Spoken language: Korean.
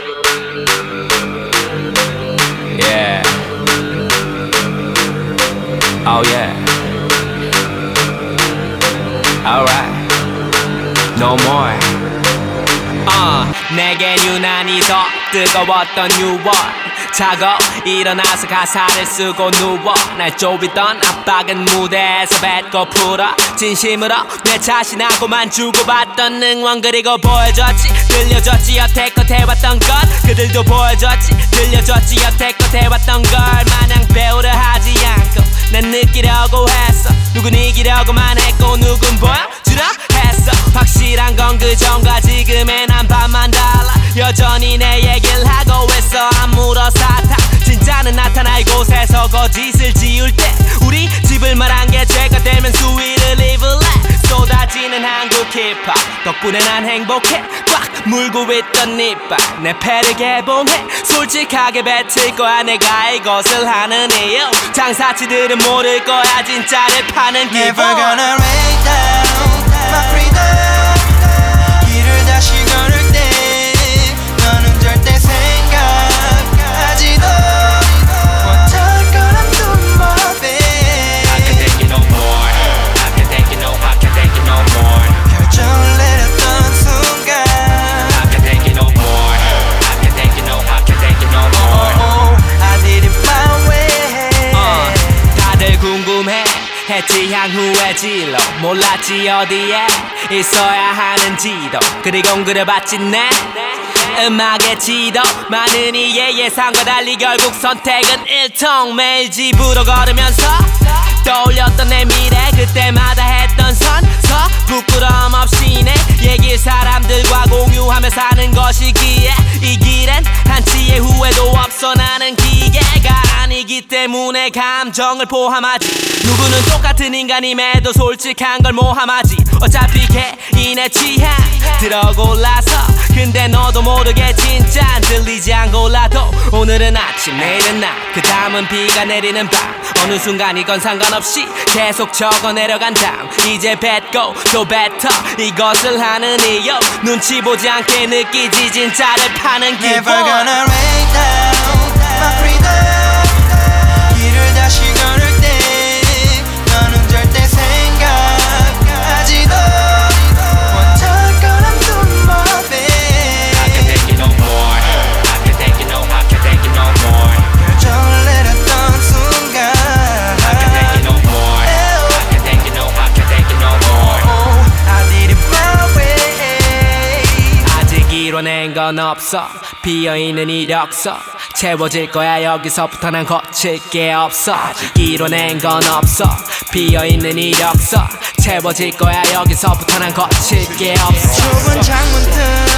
Yeah. Oh yeah. Alright. No more. 내겐 유난히 더 뜨거웠던 6월 작업 일어나서 가사를 쓰고 누워 날 좁히던 압박은 무대에서 뱉고 풀어 진심으로 내 자신하고만 주고받던 응원 그리고 보여줬지 들려줬지 여태껏 해왔던 것 그들도 보여줬지 들려줬지 여태껏 해왔던 걸 마냥 배우려 하지 않고 난 느끼려고 했어 누군 이기려고만 했고 누군 보여주려 했어 확실한 건 그 전과 지금의 난 반만 달라 여전히 내 얘기를 하고 있어 안 물어 사탕 진짜는 나타날 곳에서 거짓을 지을 때 우리 집을 말한 게 죄가 되면 수위를 입을래 쏟아지는 한국 힙합 덕분에 난 행복해 꽉 물고 있던 이빨 내 패를 개봉해 솔직하게 뱉을 거야 내가 이것을 하는 이유 장사치들은 모를 거야 진짜를 파는 기분 Never gonna lay down my freedom 길을 다시 걸을 때 너는 절대 생각하지도 못할 거란 눈법에 I can't take it no more I can't take it no I can't take it no more 결정을 내렸던 순간 I can't take it no more I can't take it no I can't take it no more I did it my way 다들 궁금해 했지 향후의 진로 몰랐지 어디에 있어야 하는지도 그리고 그려봤지 내 음악의 지도 많은 이의 예상과 달리 결국 선택은 일통 매일 집으로 걸으면서 떠올렸던 내 미래 그때마다 했던 선서 부끄러움 없이 내 얘기 사람들과 공유하며 사는 것이기에 이 길엔 한치의 후회도 없어 나는 기계가 아니기 때문에 감정을 포함하지 누구는 똑같은 인간임에도 솔직한 걸 모함하지 어차피 개인의 취향 들어골라서 근데 너도 모르게 진짜 들리지 않고라도 오늘은 아침 내일은 낮 그 다음은 비가 내리는 밤 어느 순간 이건 상관없이 계속 적어 내려간 다음 이제 뱉고 또 뱉어 이것을 하는 이유 눈치 보지 않게 느끼지 진짜를 파는 기분 Never gonna lay down my freedom 길을 다시 걸을 때 너는 절대 생각하지도 못할 거란 눈법에 I can't take it no more I can't take it no I can't take it no more 결정을 내렸던 순간 I can't take it no more I can't take it no I can't take it no more I did it my way 아직 이뤄낸 건 없어 비어있는 이력서 채워질 거야 여기서부터 난 거칠 게 없어 아직 이뤄낸 건 없어 비어있는 이력서 채워질 거야 여기서부터 난 거칠 게 없어 좁은 창문 틈